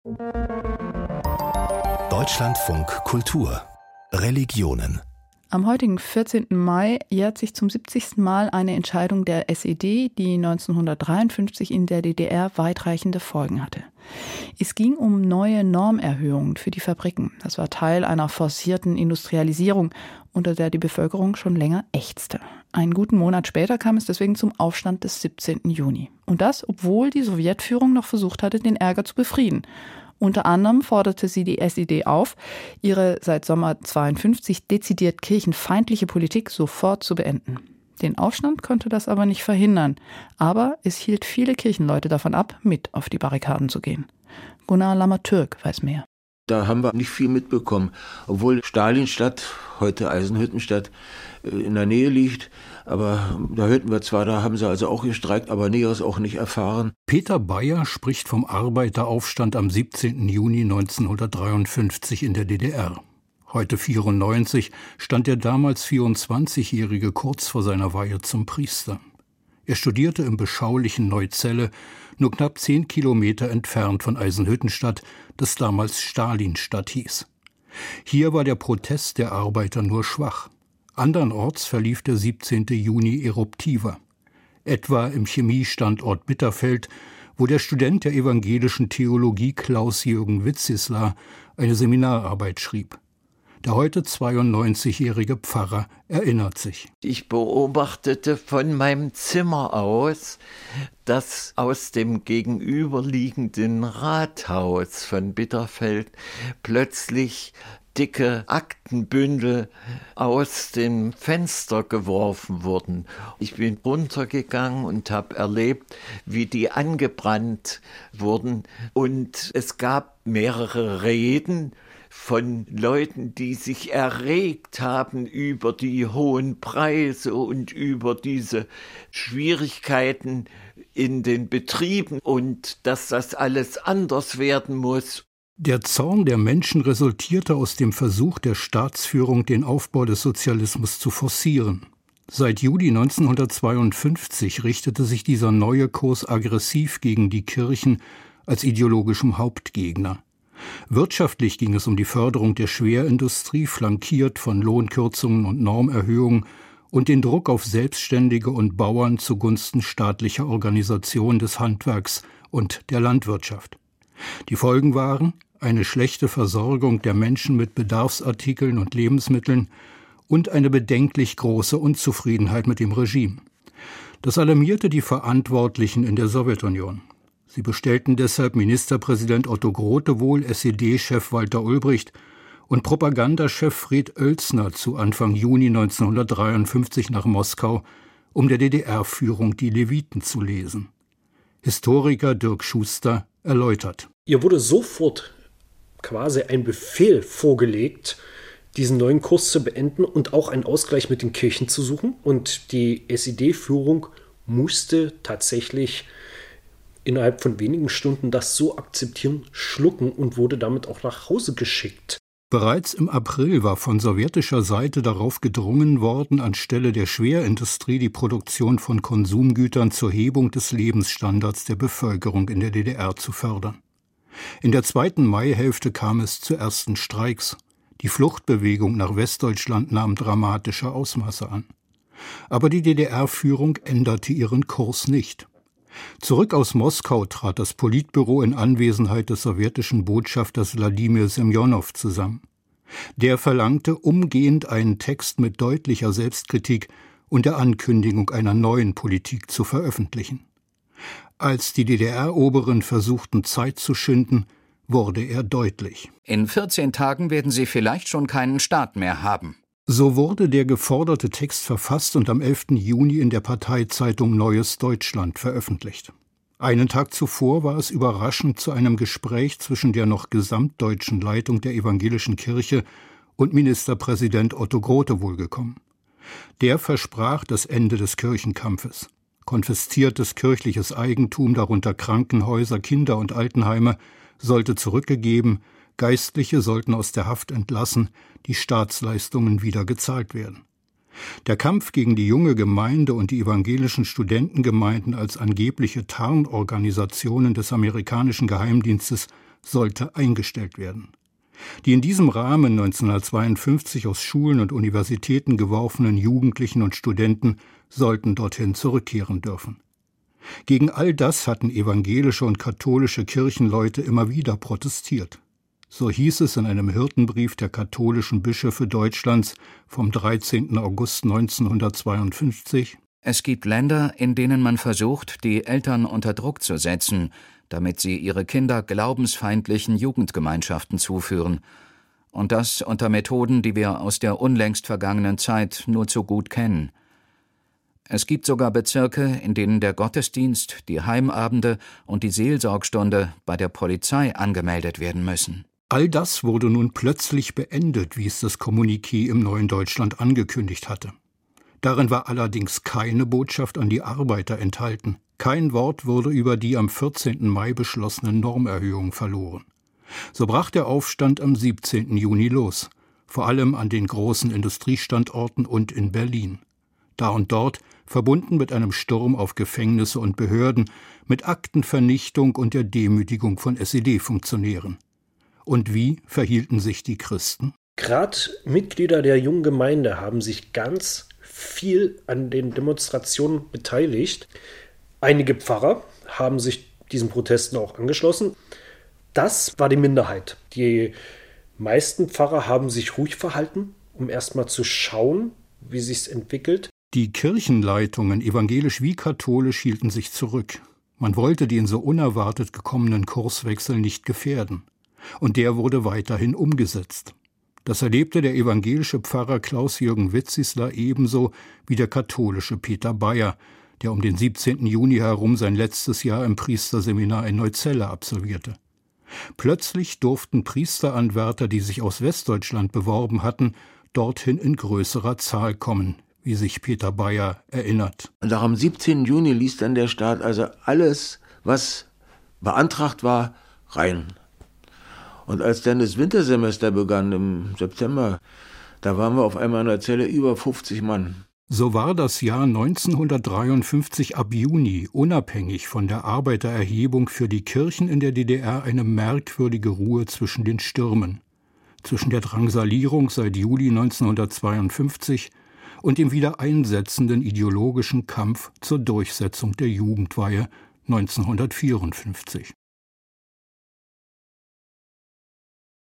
Deutschlandfunk Kultur Religionen. Am heutigen 14. Mai jährt sich zum 70. Mal eine Entscheidung der SED, die 1953 in der DDR weitreichende Folgen hatte. Es ging um neue Normerhöhungen für die Fabriken. Das war Teil einer forcierten Industrialisierung, unter der die Bevölkerung schon länger ächzte. Einen guten Monat später kam es deswegen zum Aufstand des 17. Juni. Und das, obwohl die Sowjetführung noch versucht hatte, den Ärger zu befrieden. Unter anderem forderte sie die SED auf, ihre seit Sommer 1952 dezidiert kirchenfeindliche Politik sofort zu beenden. Den Aufstand konnte das aber nicht verhindern. Aber es hielt viele Kirchenleute davon ab, mit auf die Barrikaden zu gehen. Gunnar Lammer-Türk weiß mehr. Da haben wir nicht viel mitbekommen, obwohl Stalinstadt, heute Eisenhüttenstadt, in der Nähe liegt. Aber da hörten wir zwar, da haben sie also auch gestreikt, aber Näheres auch nicht erfahren. Peter Bayer spricht vom Arbeiteraufstand am 17. Juni 1953 in der DDR. Heute 94 stand der damals 24-Jährige kurz vor seiner Weihe zum Priester. Er studierte im beschaulichen Neuzelle, nur knapp 10 Kilometer entfernt von Eisenhüttenstadt, das damals Stalinstadt hieß. Hier war der Protest der Arbeiter nur schwach. Andernorts verlief der 17. Juni eruptiver. Etwa im Chemiestandort Bitterfeld, wo der Student der evangelischen Theologie Klaus-Jürgen Witzisler eine Seminararbeit schrieb. Der heute 92-jährige Pfarrer erinnert sich. Ich beobachtete von meinem Zimmer aus, dass aus dem gegenüberliegenden Rathaus von Bitterfeld plötzlich dicke Aktenbündel aus dem Fenster geworfen wurden. Ich bin runtergegangen und habe erlebt, wie die angebrannt wurden. Und es gab mehrere Reden von Leuten, die sich erregt haben über die hohen Preise und über diese Schwierigkeiten in den Betrieben und dass das alles anders werden muss. Der Zorn der Menschen resultierte aus dem Versuch der Staatsführung, den Aufbau des Sozialismus zu forcieren. Seit Juli 1952 richtete sich dieser neue Kurs aggressiv gegen die Kirchen als ideologischem Hauptgegner. Wirtschaftlich ging es um die Förderung der Schwerindustrie, flankiert von Lohnkürzungen und Normerhöhungen und den Druck auf Selbstständige und Bauern zugunsten staatlicher Organisation des Handwerks und der Landwirtschaft. Die Folgen waren eine schlechte Versorgung der Menschen mit Bedarfsartikeln und Lebensmitteln und eine bedenklich große Unzufriedenheit mit dem Regime. Das alarmierte die Verantwortlichen in der Sowjetunion. Sie bestellten deshalb Ministerpräsident Otto Grotewohl, SED-Chef Walter Ulbricht und Propagandachef Fred Oelsner zu Anfang Juni 1953 nach Moskau, um der DDR-Führung die Leviten zu lesen. Historiker Dirk Schuster erläutert. Ihr wurde sofort quasi ein Befehl vorgelegt, diesen neuen Kurs zu beenden und auch einen Ausgleich mit den Kirchen zu suchen. Und die SED-Führung musste tatsächlich innerhalb von wenigen Stunden das so akzeptieren, schlucken und wurde damit auch nach Hause geschickt. Bereits im April war von sowjetischer Seite darauf gedrungen worden, anstelle der Schwerindustrie die Produktion von Konsumgütern zur Hebung des Lebensstandards der Bevölkerung in der DDR zu fördern. In der zweiten Maihälfte kam es zu ersten Streiks. Die Fluchtbewegung nach Westdeutschland nahm dramatische Ausmaße an. Aber die DDR-Führung änderte ihren Kurs nicht. Zurück aus Moskau trat das Politbüro in Anwesenheit des sowjetischen Botschafters Wladimir Semjonow zusammen. Der verlangte umgehend einen Text mit deutlicher Selbstkritik und der Ankündigung einer neuen Politik zu veröffentlichen. Als die DDR-Oberen versuchten, Zeit zu schinden, wurde er deutlich. In 14 Tagen werden Sie vielleicht schon keinen Staat mehr haben. So wurde der geforderte Text verfasst und am 11. Juni in der Parteizeitung Neues Deutschland veröffentlicht. Einen Tag zuvor war es überraschend zu einem Gespräch zwischen der noch gesamtdeutschen Leitung der evangelischen Kirche und Ministerpräsident Otto Grotewohl gekommen. Der versprach das Ende des Kirchenkampfes. Konfisziertes kirchliches Eigentum, darunter Krankenhäuser, Kinder- und Altenheime, sollte zurückgegeben, Geistliche sollten aus der Haft entlassen, die Staatsleistungen wieder gezahlt werden. Der Kampf gegen die junge Gemeinde und die evangelischen Studentengemeinden als angebliche Tarnorganisationen des amerikanischen Geheimdienstes sollte eingestellt werden. Die in diesem Rahmen 1952 aus Schulen und Universitäten geworfenen Jugendlichen und Studenten sollten dorthin zurückkehren dürfen. Gegen all das hatten evangelische und katholische Kirchenleute immer wieder protestiert. So hieß es in einem Hirtenbrief der katholischen Bischöfe Deutschlands vom 13. August 1952: Es gibt Länder, in denen man versucht, die Eltern unter Druck zu setzen, damit sie ihre Kinder glaubensfeindlichen Jugendgemeinschaften zuführen. Und das unter Methoden, die wir aus der unlängst vergangenen Zeit nur zu gut kennen. Es gibt sogar Bezirke, in denen der Gottesdienst, die Heimabende und die Seelsorgstunde bei der Polizei angemeldet werden müssen. All das wurde nun plötzlich beendet, wie es das Kommuniqué im Neuen Deutschland angekündigt hatte. Darin war allerdings keine Botschaft an die Arbeiter enthalten. Kein Wort wurde über die am 14. Mai beschlossene Normerhöhung verloren. So brach der Aufstand am 17. Juni los, vor allem an den großen Industriestandorten und in Berlin. Da und dort, verbunden mit einem Sturm auf Gefängnisse und Behörden, mit Aktenvernichtung und der Demütigung von SED-Funktionären. Und wie verhielten sich die Christen? Gerade Mitglieder der jungen Gemeinde haben sich ganz viel an den Demonstrationen beteiligt. Einige Pfarrer haben sich diesen Protesten auch angeschlossen. Das war die Minderheit. Die meisten Pfarrer haben sich ruhig verhalten, um erstmal zu schauen, wie sich's entwickelt. Die Kirchenleitungen, evangelisch wie katholisch, hielten sich zurück. Man wollte den so unerwartet gekommenen Kurswechsel nicht gefährden. Und der wurde weiterhin umgesetzt. Das erlebte der evangelische Pfarrer Klaus-Jürgen Witzisler ebenso wie der katholische Peter Bayer, der um den 17. Juni herum sein letztes Jahr im Priesterseminar in Neuzelle absolvierte. Plötzlich durften Priesteranwärter, die sich aus Westdeutschland beworben hatten, dorthin in größerer Zahl kommen, wie sich Peter Bayer erinnert. Und auch am 17. Juni ließ dann der Staat also alles, was beantragt war, rein. Und als dann das Wintersemester begann im September, da waren wir auf einmal in der Zelle über 50 Mann. So war das Jahr 1953 ab Juni unabhängig von der Arbeitererhebung für die Kirchen in der DDR eine merkwürdige Ruhe zwischen den Stürmen, zwischen der Drangsalierung seit Juli 1952 und dem wieder einsetzenden ideologischen Kampf zur Durchsetzung der Jugendweihe 1954.